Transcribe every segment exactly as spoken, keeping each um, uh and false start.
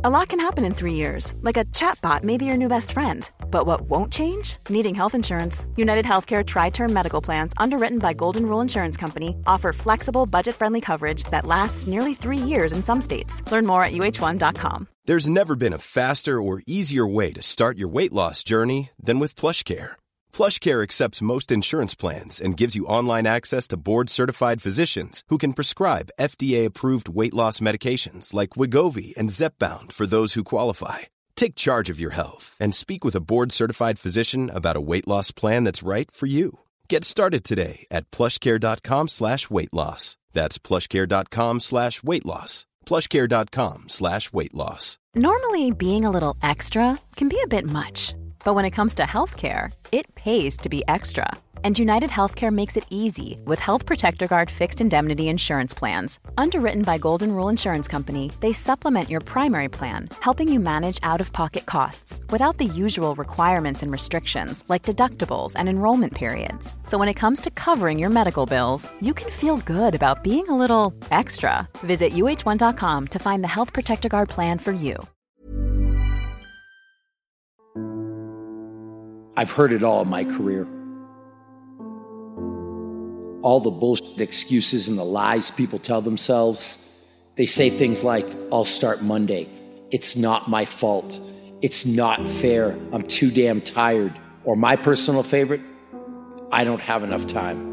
A lot can happen in three years, like a chatbot may be your new best friend. But what won't change? Needing health insurance. United Healthcare Tri-Term Medical Plans, underwritten by Golden Rule Insurance Company, offer flexible, budget-friendly coverage that lasts nearly three years in some states. Learn more at U H one dot com. There's never been a faster or easier way to start your weight loss journey than with PlushCare. PlushCare accepts most insurance plans and gives you online access to board-certified physicians who can prescribe F D A-approved weight loss medications like Wegovy and Zepbound for those who qualify. Take charge of your health and speak with a board-certified physician about a weight loss plan that's right for you. Get started today at plushcare.com slash weight loss. That's plushcare.com slash weight loss. plushcare.com slash weight loss. Normally, being a little extra can be a bit much. But when it comes to healthcare, it pays to be extra. And United Healthcare makes it easy with Health Protector Guard fixed indemnity insurance plans. Underwritten by Golden Rule Insurance Company, they supplement your primary plan, helping you manage out-of-pocket costs without the usual requirements and restrictions like deductibles and enrollment periods. So when it comes to covering your medical bills, you can feel good about being a little extra. Visit U H one dot com to find the Health Protector Guard plan for you. I've heard it all in my career. All the bullshit excuses and the lies people tell themselves. They say things like, I'll start Monday. It's not my fault. It's not fair. I'm too damn tired. Or my personal favorite, I don't have enough time.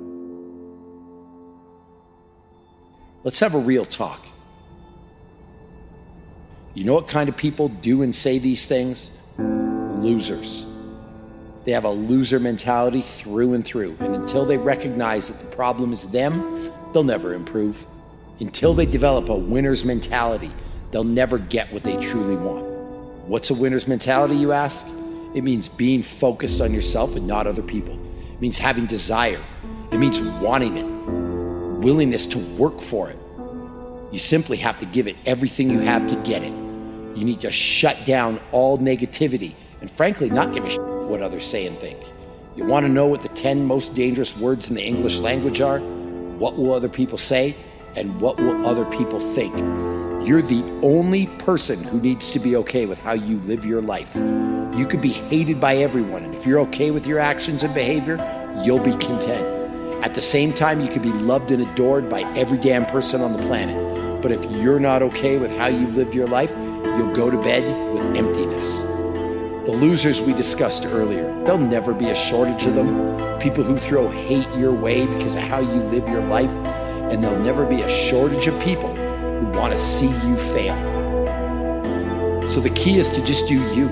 Let's have a real talk. You know what kind of people do and say these things? Losers. They have a loser mentality through and through. And until they recognize that the problem is them, they'll never improve. Until they develop a winner's mentality, they'll never get what they truly want. What's a winner's mentality, you ask? It means being focused on yourself and not other people. It means having desire. It means wanting it. Willingness to work for it. You simply have to give it everything you have to get it. You need to shut down all negativity and frankly not give a shit what others say and think. You want to know what the ten most dangerous words in the English language are? What will other people say? And what will other people think? You're the only person who needs to be okay with how you live your life. You could be hated by everyone, and if you're okay with your actions and behavior, you'll be content. At the same time, you could be loved and adored by every damn person on the planet. But if you're not okay with how you've lived your life, you'll go to bed with emptiness. The losers we discussed earlier, there'll never be a shortage of them. People who throw hate your way because of how you live your life, and there'll never be a shortage of people who want to see you fail. So the key is to just do you.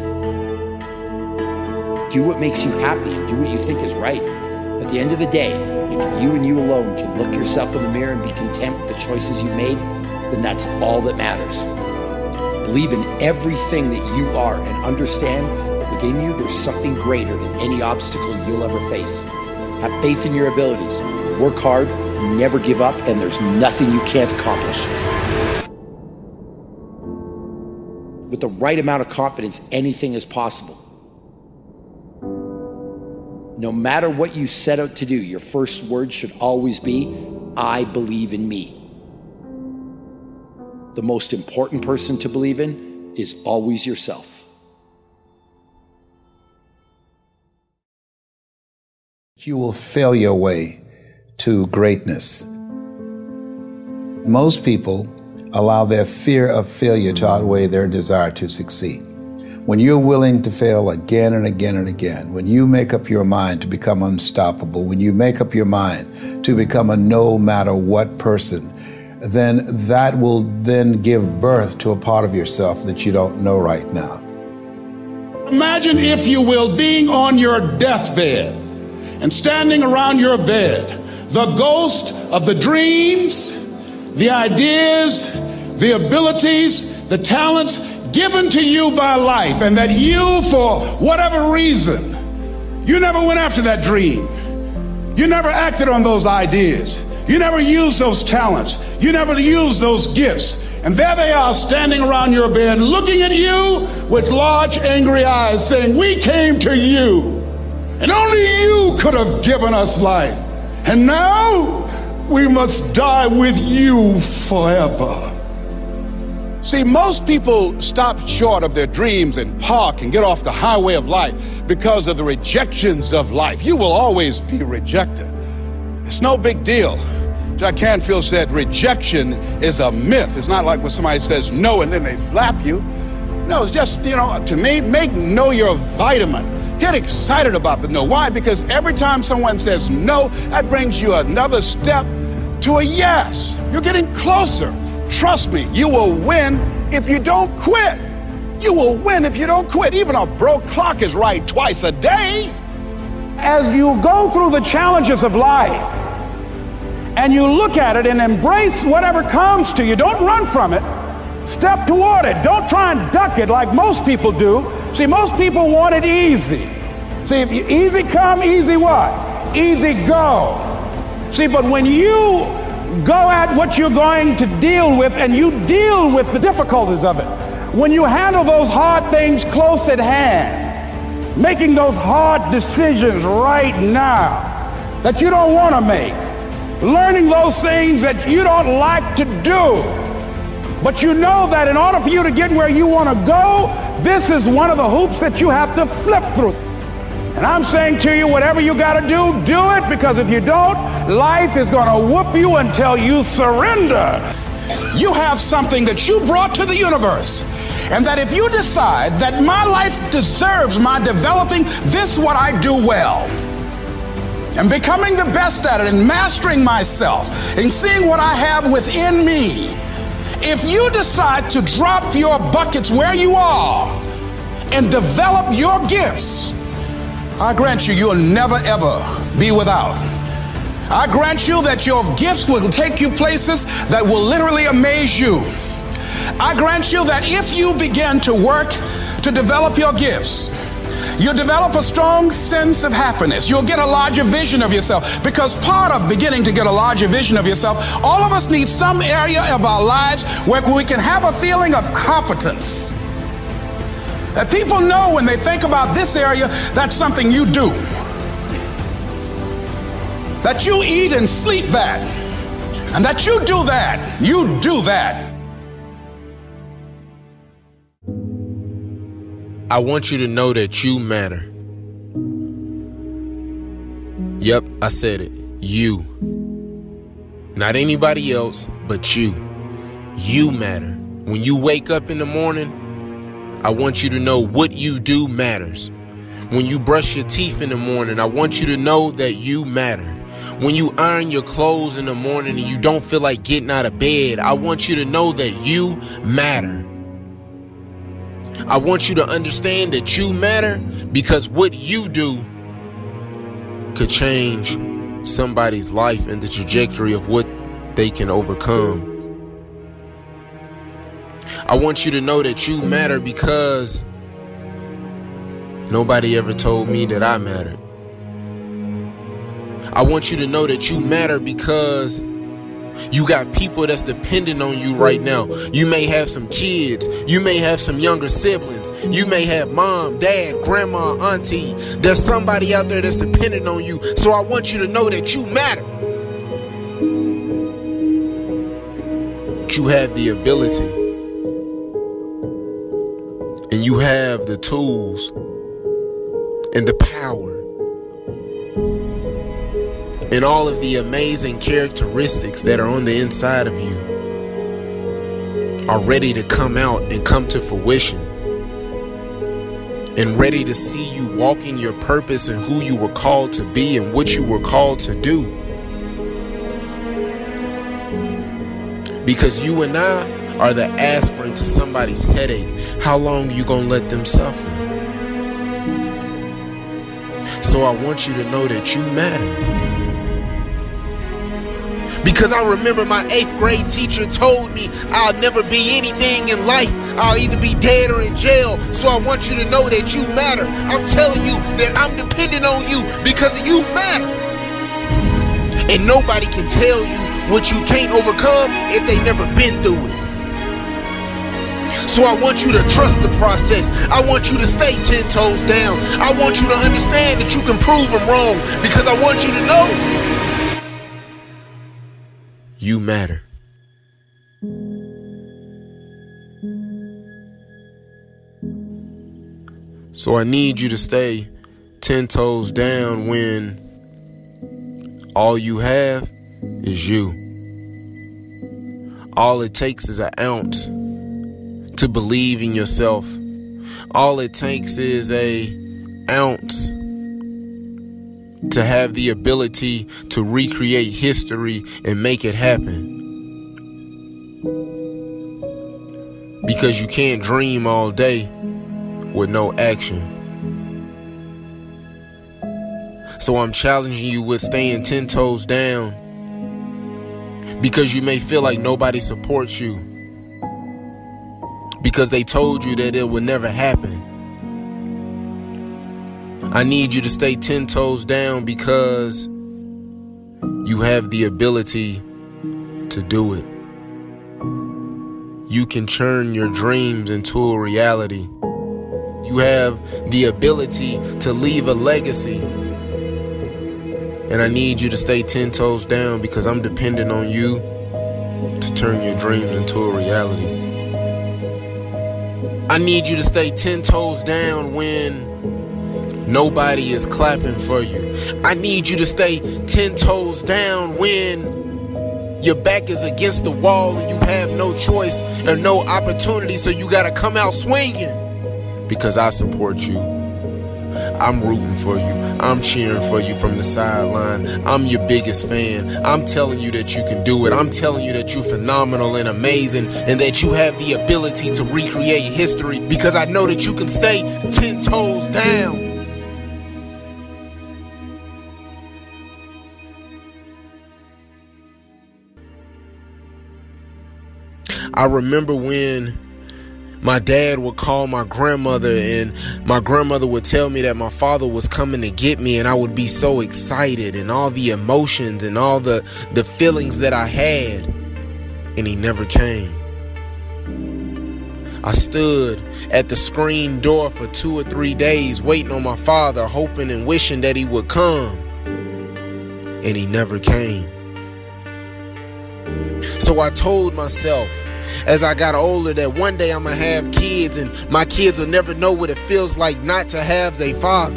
Do what makes you happy and do what you think is right. At the end of the day, if you and you alone can look yourself in the mirror and be content with the choices you've made, then that's all that matters. Believe in everything that you are and understand that within you there's something greater than any obstacle you'll ever face. Have faith in your abilities. Work hard, never give up, and there's nothing you can't accomplish. With the right amount of confidence, anything is possible. No matter what you set out to do, your first word should always be, I believe in me. The most important person to believe in is always yourself. You will fail your way to greatness. Most people allow their fear of failure to outweigh their desire to succeed. When you're willing to fail again and again and again, when you make up your mind to become unstoppable, when you make up your mind to become a no matter what person, then that will then give birth to a part of yourself that you don't know right now. Imagine, if you will, being on your deathbed and standing around your bed, the ghost of the dreams, the ideas, the abilities, the talents given to you by life, and that you, for whatever reason, you never went after that dream. You never acted on those ideas. You never used those talents. You never used those gifts. And there they are standing around your bed looking at you with large angry eyes saying, we came to you and only you could have given us life. And now, we must die with you forever. See, most people stop short of their dreams and park and get off the highway of life because of the rejections of life. You will always be rejected. It's no big deal. Jack Canfield said rejection is a myth. It's not like when somebody says no and then they slap you. No, it's just, you know, to me, make no your vitamin. Get excited about the no. Why? Because every time someone says no, that brings you another step to a yes. You're getting closer. Trust me, you will win if you don't quit. You will win if you don't quit. Even a broke clock is right twice a day. As you go through the challenges of life and you look at it and embrace whatever comes to you, don't run from it. Step toward it. Don't try and duck it like most people do. See, most people want it easy. See, if you, easy come, easy what? Easy go. See, but when you go at what you're going to deal with and you deal with the difficulties of it, when you handle those hard things close at hand, making those hard decisions right now that you don't want to make, learning those things that you don't like to do, but you know that in order for you to get where you want to go, this is one of the hoops that you have to flip through. And I'm saying to you, whatever you got to do, do it, because if you don't, life is going to whoop you until you surrender. You have something that you brought to the universe, and that if you decide that my life deserves my developing this what I do well, and becoming the best at it, and mastering myself, and seeing what I have within me, if you decide to drop your buckets where you are and develop your gifts, I grant you, you'll never ever be without. I grant you that your gifts will take you places that will literally amaze you. I grant you that if you begin to work to develop your gifts, you'll develop a strong sense of happiness. You'll get a larger vision of yourself, because part of beginning to get a larger vision of yourself, all of us need some area of our lives where we can have a feeling of competence. That people know when they think about this area, that's something you do. That you eat and sleep that. And that you do that. You do that. I want you to know that you matter. Yep, I said it. You. Not anybody else, but you. You matter. When you wake up in the morning, I want you to know what you do matters. When you brush your teeth in the morning, I want you to know that you matter. When you iron your clothes in the morning and you don't feel like getting out of bed, I want you to know that you matter. I want you to understand that you matter, because what you do could change somebody's life and the trajectory of what they can overcome. I want you to know that you matter because nobody ever told me that I mattered. I want you to know that you matter because you got people that's dependent on you right now. You may have some kids. You may have some younger siblings. You may have mom, dad, grandma, auntie. There's somebody out there that's dependent on you. So I want you to know that you matter. You have the ability. And you have the tools and the power and all of the amazing characteristics that are on the inside of you are ready to come out and come to fruition, and ready to see you walking your purpose and who you were called to be and what you were called to do. Because you and I are the aspirin to somebody's headache. How long are you gonna let them suffer? So I want you to know that you matter. Because I remember my eighth grade teacher told me I'll never be anything in life. I'll either be dead or in jail. So I want you to know that you matter. I'm telling you that I'm dependent on you because you matter. And nobody can tell you what you can't overcome if they never been through it. So I want you to trust the process. I want you to stay ten toes down. I want you to understand that you can prove them wrong, because I want you to know you matter. So I need you to stay ten toes down when all you have is you. All it takes is an ounce to believe in yourself. All it takes is a ounce to have the ability to recreate history and make it happen. Because you can't dream all day with no action. So I'm challenging you with staying ten toes down, because you may feel like nobody supports you, because they told you that it would never happen. I need you to stay ten toes down because you have the ability to do it. You can turn your dreams into a reality. You have the ability to leave a legacy. And I need you to stay ten toes down because I'm dependent on you to turn your dreams into a reality. I need you to stay ten toes down when nobody is clapping for you. I need you to stay ten toes down when your back is against the wall and you have no choice or no opportunity, so you gotta come out swinging. Because I support you. I'm rooting for you. I'm cheering for you from the sideline. I'm your biggest fan. I'm telling you that you can do it. I'm telling you that you're phenomenal and amazing, and that you have the ability to recreate history, because I know that you can stay ten toes down. I remember when my dad would call my grandmother, and my grandmother would tell me that my father was coming to get me, and I would be so excited, and all the emotions and all the, the feelings that I had, and he never came. I stood at the screen door for two or three days waiting on my father, hoping and wishing that he would come, and he never came. So I told myself, as I got older, that one day I'm gonna have kids, and my kids will never know what it feels like not to have their father,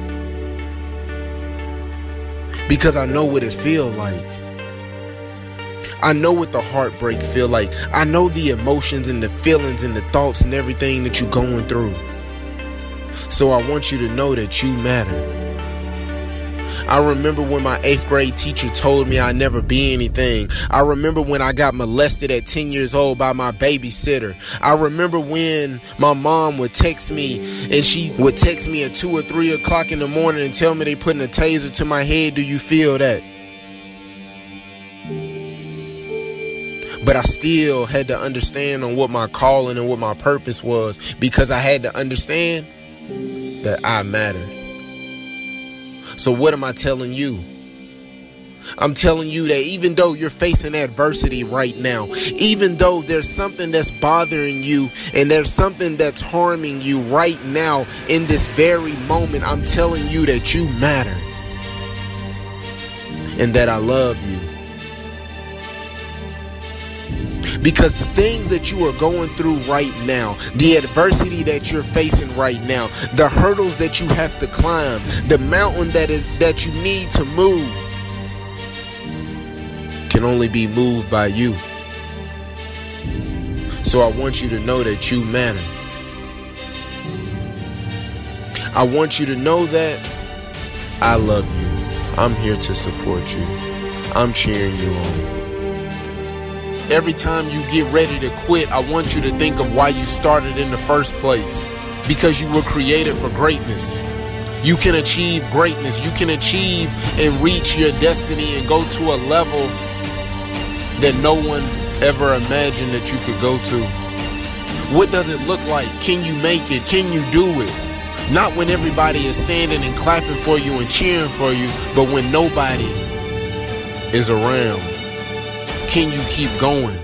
because I know what it feels like. I know what the heartbreak feel like. I know the emotions and the feelings and the thoughts and everything that you're going through. So I want you to know that you matter. I remember when my eighth grade teacher told me I'd never be anything. I remember when I got molested at ten years old by my babysitter. I remember when my mom would text me, and she would text me at two or three o'clock in the morning and tell me they putting a taser to my head. Do you feel that? But I still had to understand on what my calling and what my purpose was, because I had to understand that I mattered. So what am I telling you? I'm telling you that even though you're facing adversity right now, even though there's something that's bothering you and there's something that's harming you right now in this very moment, I'm telling you that you matter and that I love you. Because the things that you are going through right now, the adversity that you're facing right now, the hurdles that you have to climb, the mountain that is that you need to move, can only be moved by you. So I want you to know that you matter. I want you to know that I love you. I'm here to support you. I'm cheering you on. Every time you get ready to quit, I want you to think of why you started in the first place. Because you were created for greatness. You can achieve greatness. You can achieve and reach your destiny and go to a level that no one ever imagined that you could go to. What does it look like? Can you make it? Can you do it? Not when everybody is standing and clapping for you and cheering for you, but when nobody is around. Can you keep going?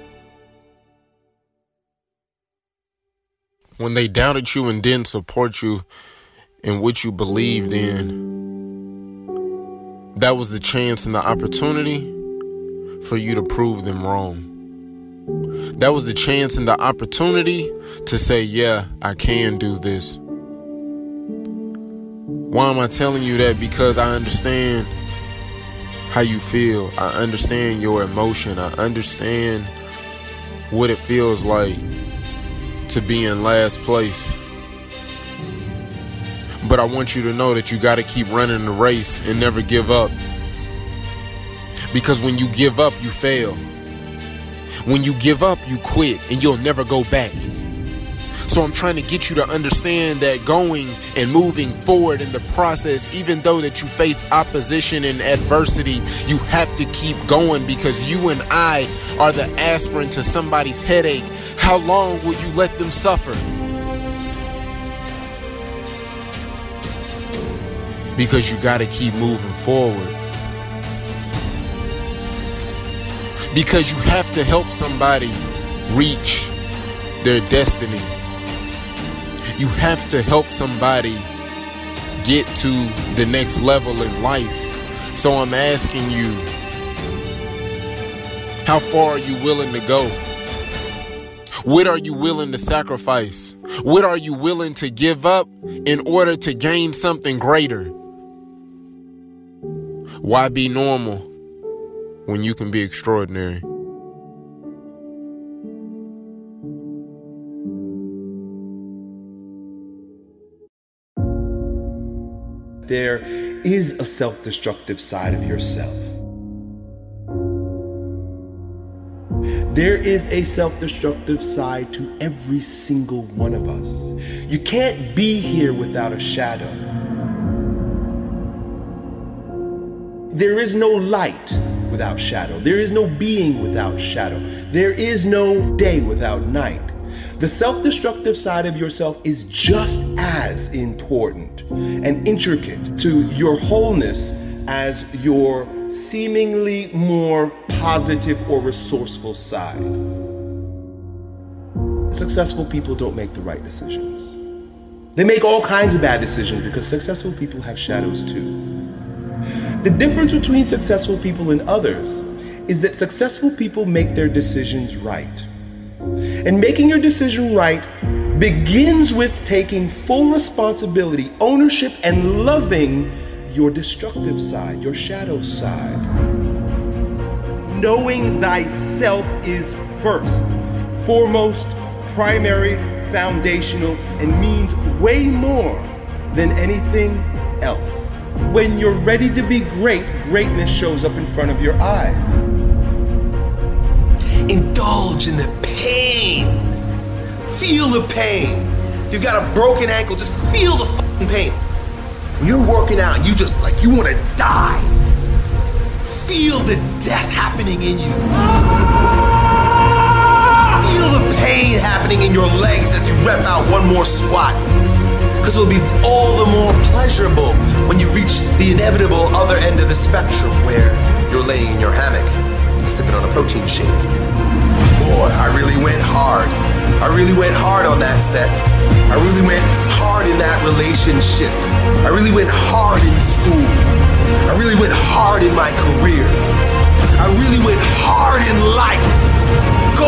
When they doubted you and didn't support you in what you believed in, that was the chance and the opportunity for you to prove them wrong. That was the chance and the opportunity to say, yeah, I can do this. Why am I telling you that? Because I understand how you feel. I understand your emotion. I understand what it feels like to be in last place. But I want you to know that you got to keep running the race and never give up. Because when you give up, you fail. When you give up, you quit and you'll never go back. So I'm trying to get you to understand that going and moving forward in the process, even though that you face opposition and adversity, you have to keep going, because you and I are the aspirin to somebody's headache. How long will you let them suffer? Because you got to keep moving forward. Because you have to help somebody reach their destiny. You have to help somebody get to the next level in life. So I'm asking you, how far are you willing to go? What are you willing to sacrifice? What are you willing to give up in order to gain something greater? Why be normal when you can be extraordinary? There is a self-destructive side of yourself. There is a self-destructive side to every single one of us. You can't be here without a shadow. There is no light without shadow. There is no being without shadow. There is no day without night. The self-destructive side of yourself is just as important and intricate to your wholeness as your seemingly more positive or resourceful side. Successful people don't make the right decisions. They make all kinds of bad decisions because successful people have shadows too. The difference between successful people and others is that successful people make their decisions right. And making your decision right begins with taking full responsibility, ownership, and loving your destructive side, your shadow side. Knowing thyself is first, foremost, primary, foundational, and means way more than anything else. When you're ready to be great, greatness shows up in front of your eyes. Indulge in the pain. Feel the pain. If you got a broken ankle, just feel the fucking pain. When you're working out and you just like, you want to die, feel the death happening in you. Feel the pain happening in your legs as you rep out one more squat. Because it'll be all the more pleasurable when you reach the inevitable other end of the spectrum where you're laying in your hammock, sipping on a protein shake. Boy, I really went hard. I really went hard on that set. I really went hard in that relationship. I really went hard in school. I really went hard in my career. I really went hard in life. Go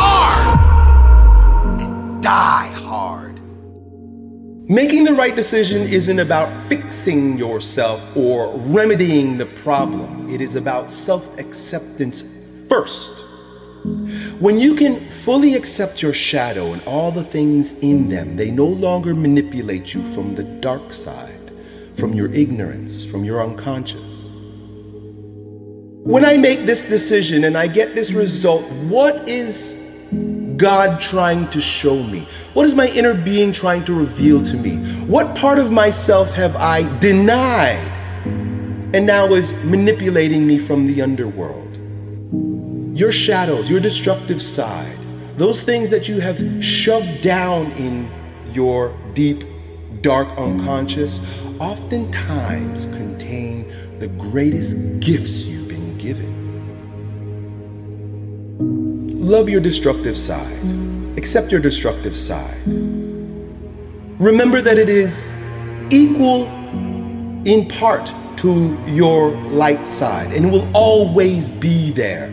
hard and die hard. Making the right decision isn't about fixing yourself or remedying the problem. It is about self-acceptance first. When you can fully accept your shadow and all the things in them, they no longer manipulate you from the dark side, from your ignorance, from your unconscious. When I make this decision and I get this result, what is God trying to show me? What is my inner being trying to reveal to me? What part of myself have I denied and now is manipulating me from the underworld? Your shadows, your destructive side, those things that you have shoved down in your deep, dark unconscious, oftentimes contain the greatest gifts you've been given. Love your destructive side. Accept your destructive side. Remember that it is equal in part to your light side, and it will always be there.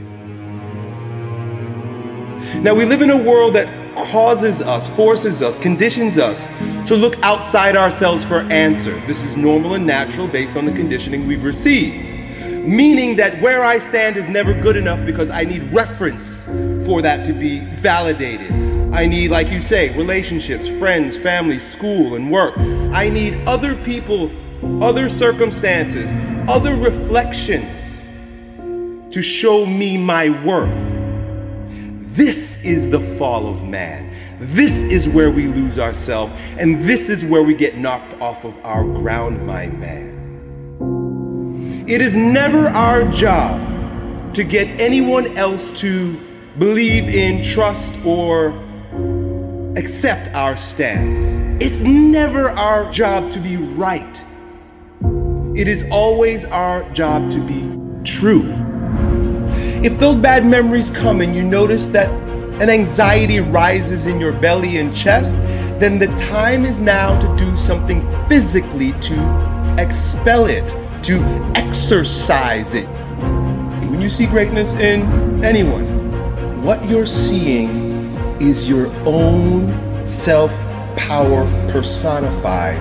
Now, we live in a world that causes us, forces us, conditions us to look outside ourselves for answers. This is normal and natural based on the conditioning we've received. Meaning that where I stand is never good enough because I need reference for that to be validated. I need, like you say, relationships, friends, family, school, and work. I need other people, other circumstances, other reflections to show me my worth. This is the fall of man. This is where we lose ourselves, and this is where we get knocked off of our ground, my man. It is never our job to get anyone else to believe in, trust, or accept our stance. It's never our job to be right. It is always our job to be true. If those bad memories come and you notice that an anxiety rises in your belly and chest, then the time is now to do something physically to expel it, to exercise it. When you see greatness in anyone, what you're seeing is your own self-power personified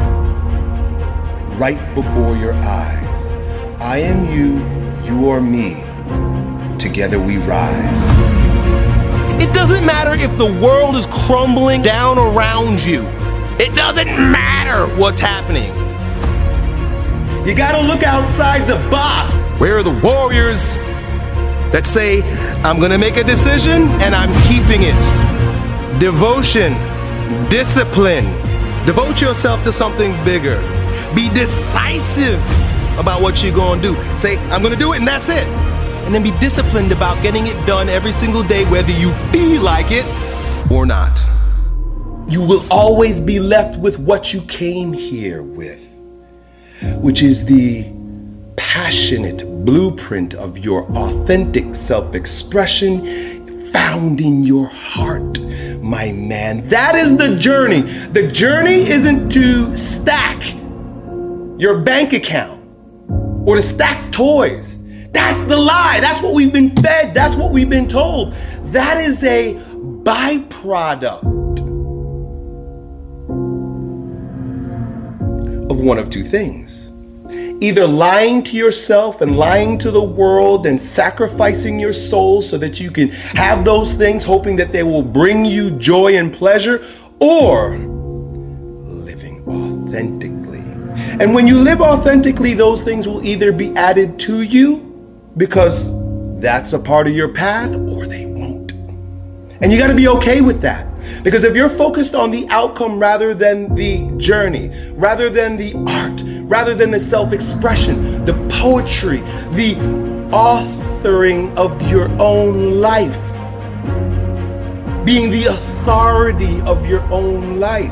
right before your eyes. I am you, you are me. Together we rise. It doesn't matter if the world is crumbling down around you. It doesn't matter what's happening. You gotta look outside the box. Where are the warriors that say, I'm gonna make a decision and I'm keeping it? Devotion, discipline. Devote yourself to something bigger. Be decisive about what you're gonna do. Say, I'm gonna do it and that's it. And then be disciplined about getting it done every single day, whether you feel like it or not. You will always be left with what you came here with, which is the passionate blueprint of your authentic self-expression found in your heart, my man. That is the journey. The journey isn't to stack your bank account or to stack toys. That's the lie. That's what we've been fed. That's what we've been told. That is a byproduct of one of two things. Either lying to yourself and lying to the world and sacrificing your soul so that you can have those things, hoping that they will bring you joy and pleasure, or living authentically. And when you live authentically, those things will either be added to you because that's a part of your path, or they won't. And you got to be okay with that. Because if you're focused on the outcome rather than the journey, rather than the art, rather than the self-expression, the poetry, the authoring of your own life, being the authority of your own life,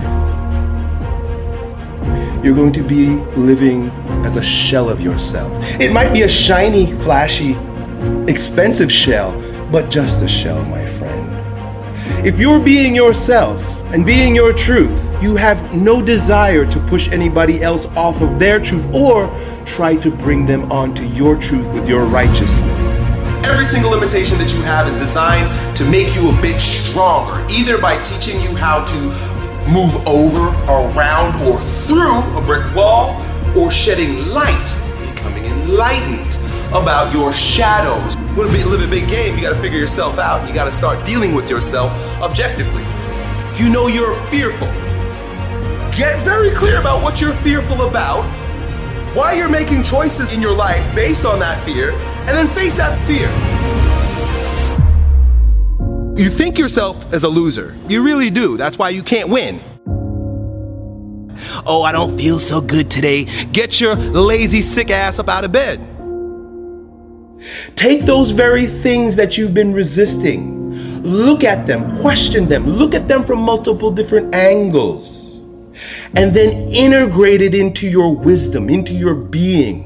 you're going to be living as a shell of yourself. It might be a shiny, flashy, expensive shell, but just a shell, my friend. If you're being yourself and being your truth, you have no desire to push anybody else off of their truth or try to bring them onto your truth with your righteousness. Every single limitation that you have is designed to make you a bit stronger, either by teaching you how to move over, around, or through a brick wall, or shedding light, becoming enlightened about your shadows. Want to live a big game, you got to figure yourself out. You got to start dealing with yourself objectively. If you know you're fearful, get very clear about what you're fearful about, why you're making choices in your life based on that fear, and then face that fear. You think yourself as a loser. You really do. That's why you can't win. Oh, I don't feel so good today. Get your lazy, sick ass up out of bed. Take those very things that you've been resisting. Look at them, question them, look at them from multiple different angles, and then integrate it into your wisdom, into your being.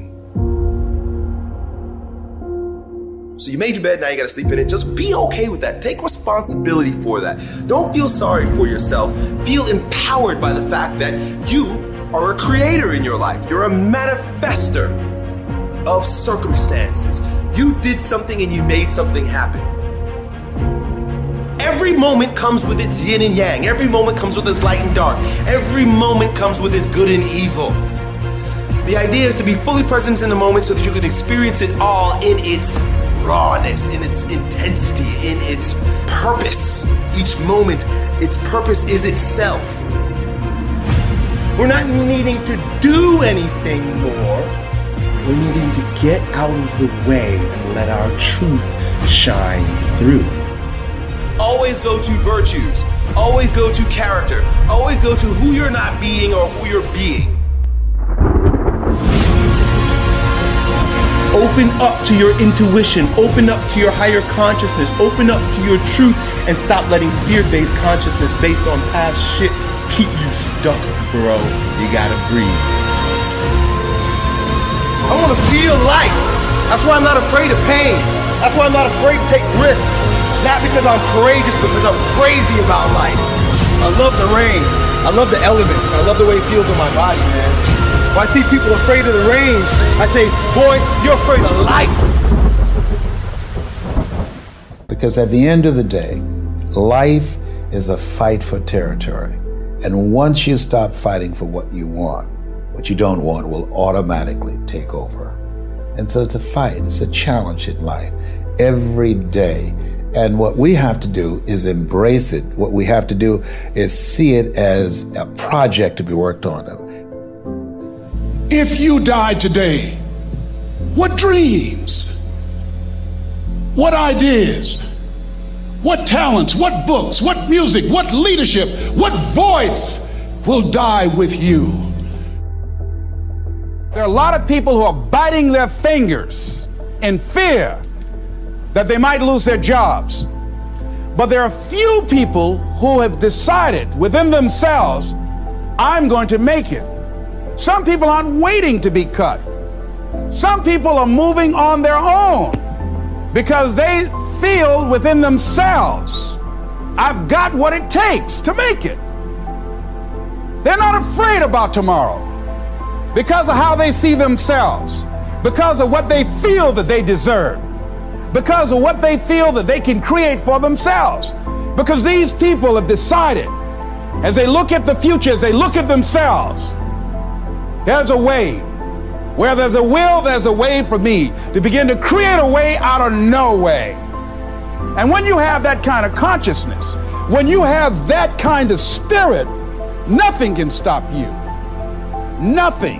So you made your bed, now you gotta sleep in it. Just be okay with that. Take responsibility for that. Don't feel sorry for yourself. Feel empowered by the fact that you are a creator in your life. You're a manifester of circumstances. You did something and you made something happen. Every moment comes with its yin and yang. Every moment comes with its light and dark. Every moment comes with its good and evil. The idea is to be fully present in the moment so that you can experience it all in its rawness, in its intensity, in its purpose. Each moment, its purpose is itself. We're not needing to do anything more. We're needing to get out of the way and let our truth shine through. Always go to virtues. Always go to character. Always go to who you're not being or who you're being. Open up to your intuition. Open up to your higher consciousness. Open up to your truth and stop letting fear-based consciousness based on past shit keep you stuck, bro. You gotta breathe. I want to feel life. That's why I'm not afraid of pain. That's why I'm not afraid to take risks. Not because I'm courageous, but because I'm crazy about life. I love the rain. I love the elements. I love the way it feels in my body, man. When I see people afraid of the rain, I say, boy, you're afraid of life. Because at the end of the day, life is a fight for territory. And once you stop fighting for what you want, what you don't want will automatically take over. And so it's a fight, it's a challenge in life every day. And what we have to do is embrace it. What we have to do is see it as a project to be worked on. If you died today, what dreams, what ideas, what talents, what books, what music, what leadership, what voice will die with you? There are a lot of people who are biting their fingers in fear that they might lose their jobs. But there are few people who have decided within themselves, I'm going to make it. Some people aren't waiting to be cut. Some people are moving on their own because they feel within themselves, I've got what it takes to make it. They're not afraid about tomorrow because of how they see themselves, because of what they feel that they deserve, because of what they feel that they can create for themselves. Because these people have decided, as they look at the future, as they look at themselves, there's a way. Where there's a will, there's a way for me to begin to create a way out of no way. And when you have that kind of consciousness, when you have that kind of spirit, nothing can stop you. Nothing.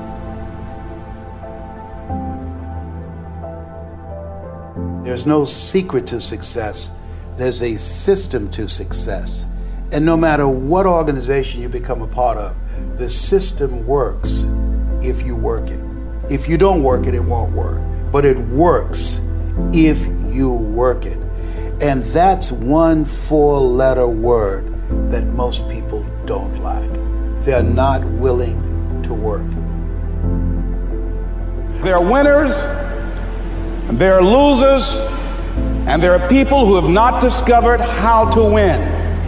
There's no secret to success. There's a system to success. And no matter what organization you become a part of, the system works if you work it. If you don't work it, it won't work. But it works if you work it. And that's one four-letter word that most people don't like. They're not willing to work. There are winners, and there are losers, and there are people who have not discovered how to win.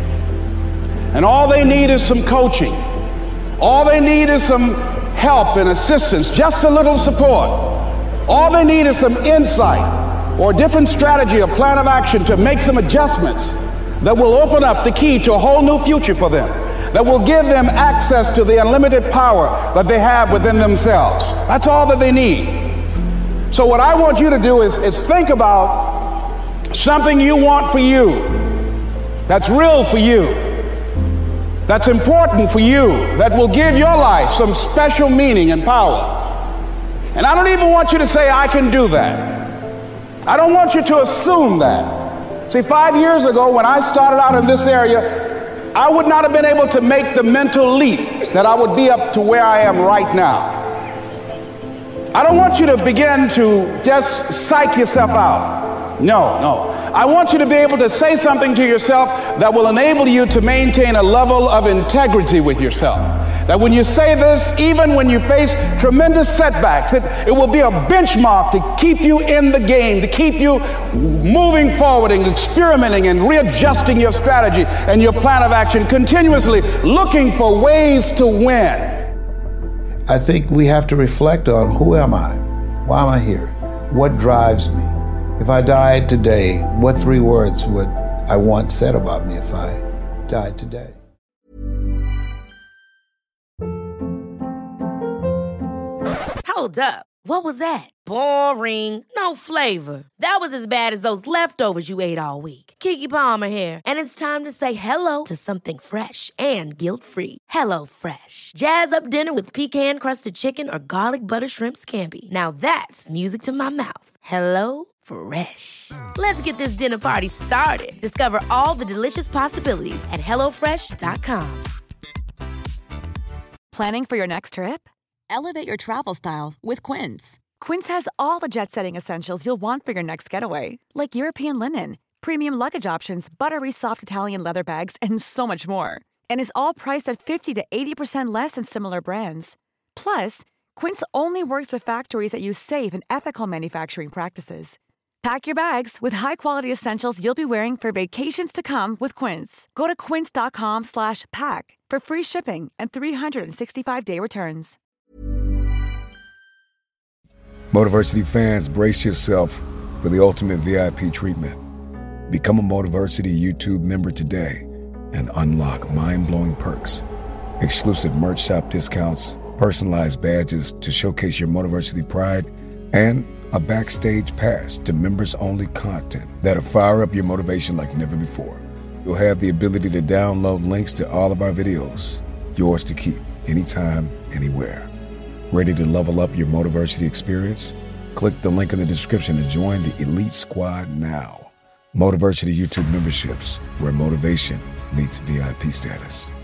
And all they need is some coaching. All they need is some help and assistance, just a little support. All they need is some insight or a different strategy, a plan of action to make some adjustments that will open up the key to a whole new future for them, that will give them access to the unlimited power that they have within themselves. That's all that they need. So what I want you to do is, is think about something you want for you, that's real for you, that's important for you, that will give your life some special meaning and power. And I don't even want you to say, I can do that. I don't want you to assume that. See, five years ago when I started out in this area, I would not have been able to make the mental leap that I would be up to where I am right now. I don't want you to begin to just psych yourself out. No, no. I want you to be able to say something to yourself that will enable you to maintain a level of integrity with yourself. That when you say this, even when you face tremendous setbacks, it, it will be a benchmark to keep you in the game, to keep you moving forward and experimenting and readjusting your strategy and your plan of action, continuously looking for ways to win. I think we have to reflect on, who am I? Why am I here? What drives me? If I died today, what three words would I once said about me if I died today. Hold up. What was that? Boring. No flavor. That was as bad as those leftovers you ate all week. Keke Palmer here, and it's time to say hello to something fresh and guilt-free. Hello Fresh. Jazz up dinner with pecan-crusted chicken or garlic butter shrimp scampi. Now that's music to my mouth. Hello Fresh. Let's get this dinner party started. Discover all the delicious possibilities at hello fresh dot com. Planning for your next trip? Elevate your travel style with Quince. Quince has all the jet-setting essentials you'll want for your next getaway, like European linen, premium luggage options, buttery soft Italian leather bags, and so much more. And is all priced at fifty to eighty percent less than similar brands. Plus, Quince only works with factories that use safe and ethical manufacturing practices. Pack your bags with high-quality essentials you'll be wearing for vacations to come with Quince. Go to quince.com slash pack for free shipping and three sixty-five day returns. Motiversity fans, brace yourself for the ultimate V I P treatment. Become a Motiversity YouTube member today and unlock mind-blowing perks, exclusive merch shop discounts, personalized badges to showcase your Motiversity pride, and a backstage pass to members-only content that'll fire up your motivation like never before. You'll have the ability to download links to all of our videos, yours to keep, anytime, anywhere. Ready to level up your Motiversity experience? Click the link in the description to join the Elite Squad now. Motiversity YouTube memberships, where motivation meets V I P status.